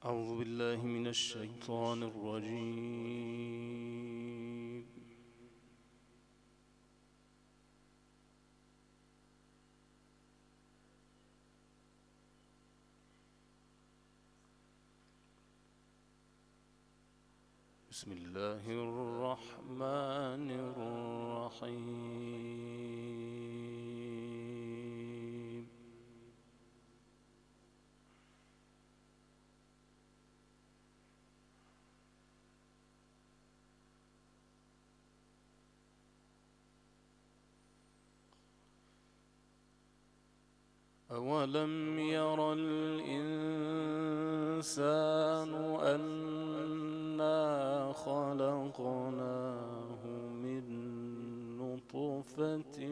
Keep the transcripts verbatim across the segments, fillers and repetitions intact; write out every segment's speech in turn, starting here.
أعوذ بالله من الشيطان الرجيم. بسم الله الرحمن الرحيم. أولم ير الإنسان أنا خلقناه من نطفة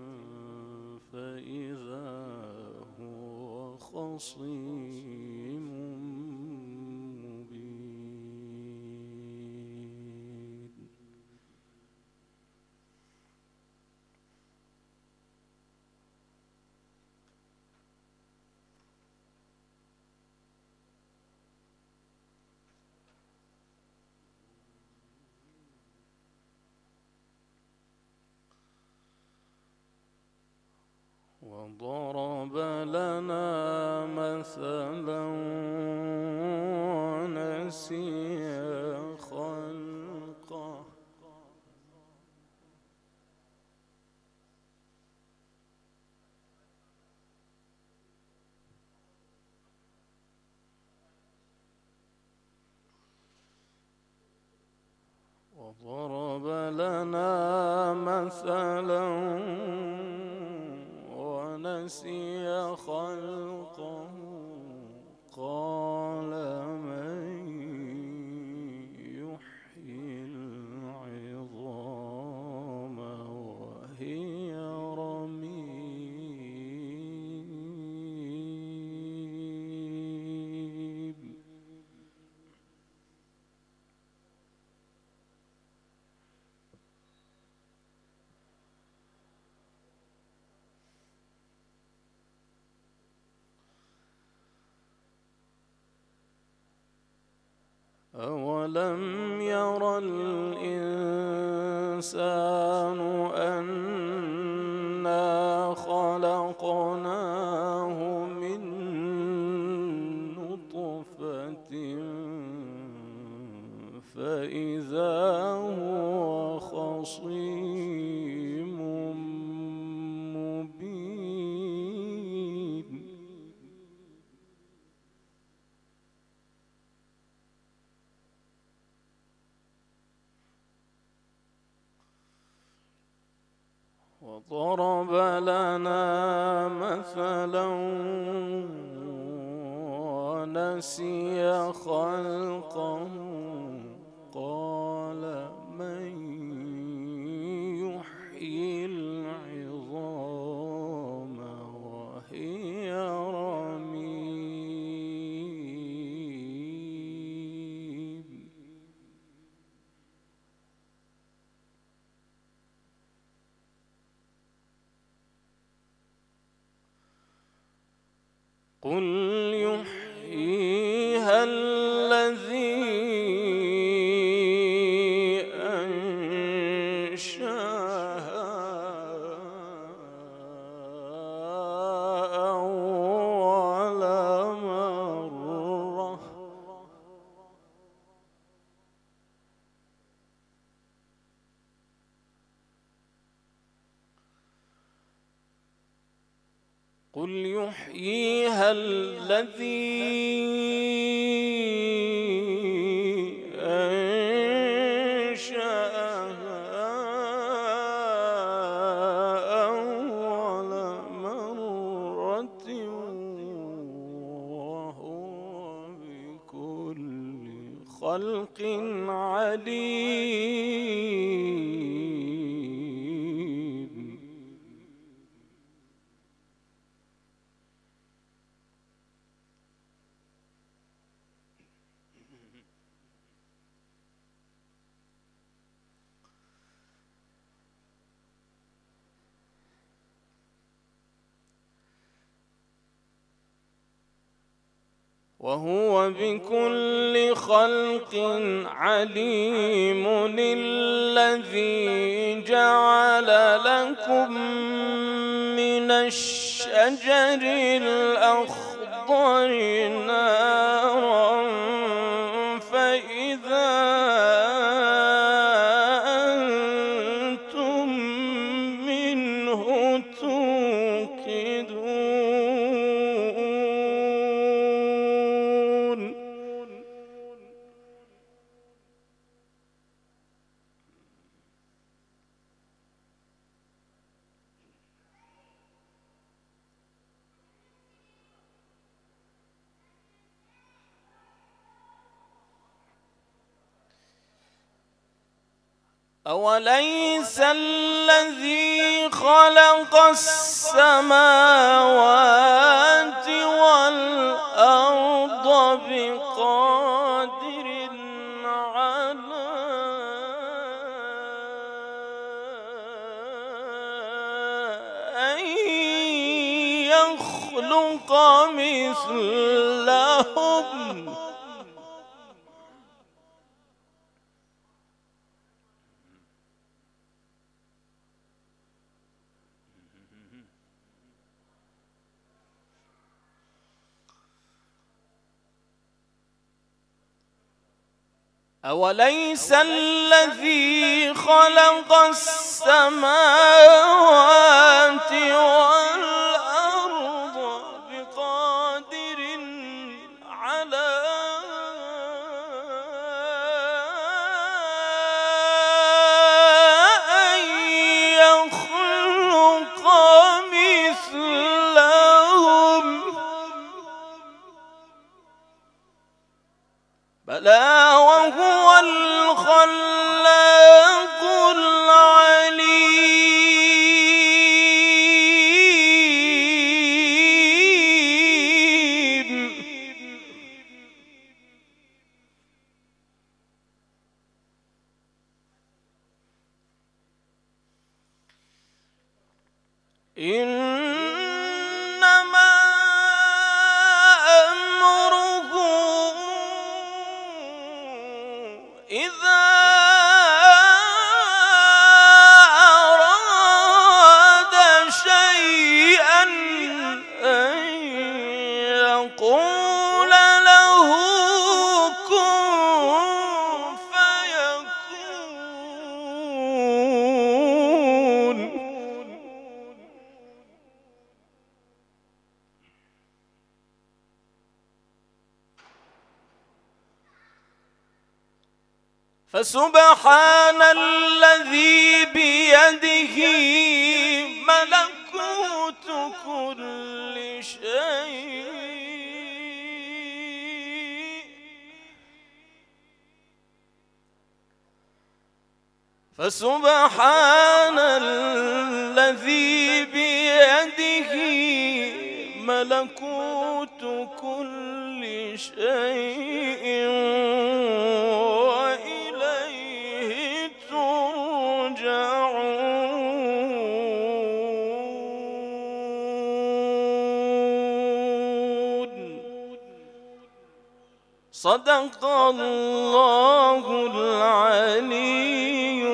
فإذا هو خصيم مبين. وضرب لنا مثلا ونسي خلقه وضرب لنا مثلا ونسي خلقه قال من يحيي العظام وهي رميم. أولم ير الإنسان أنا خلقناه من نطفة فإذا هو خصيم مبين. وضرب لنا مثلا ونسي خلقه قال من يحيي العظام وهي رميم. قل يحييها الذي أنشأها أول مرة قل يحييها الذي أنشأها أول مرة وهو بكل خلق عليم. وهو بكل خلق عليم. الذي جعل لكم من الشجر الأخضر نارا فإذا أنتم منه توقدون. أوليس الذي خلق السماوات والأرض بقادر على أن يخلق مثلهم؟ أوليس الذي خلق السماوات والأرض بقادر على أن يخلق مثلهم؟ بلى وهو الخلاق العليم. إنما أمره إذا أراد شيئا أن يقول له كن فيكون. فسبحان الذي بيده ملكوت كل شيء. فسبحان الذي بيده ملكوت كل شيء وإليه ترجعون. صدق الله العلي